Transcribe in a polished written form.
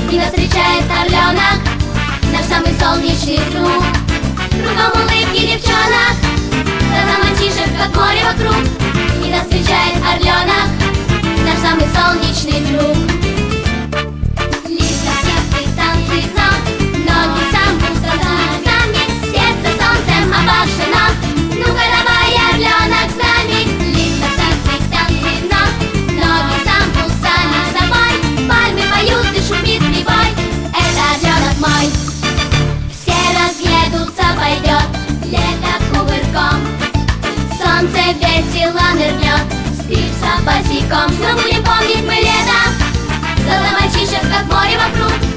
И нас встречает орленок, наш самый солнечный друг. Кругом улыбки девчонок, глаза мальчишек, как море вокруг. И нас встречает орленок, наш самый солнечный друг. Лица, сердце, танцы, но ноги сам сами, сердце солнцем обожжено. Ну-ка давай, орленок, с нами. Лица, сердце, танцы, но ноги сам сами собой. Пальмы поют и шумит прибой. Это орленок мой. Все разъедутся, пойдет лето кувырком. Солнце весело нырнет, спишься босиком. Но будем помнить мы лето, глаза мальчишек, как море вокруг.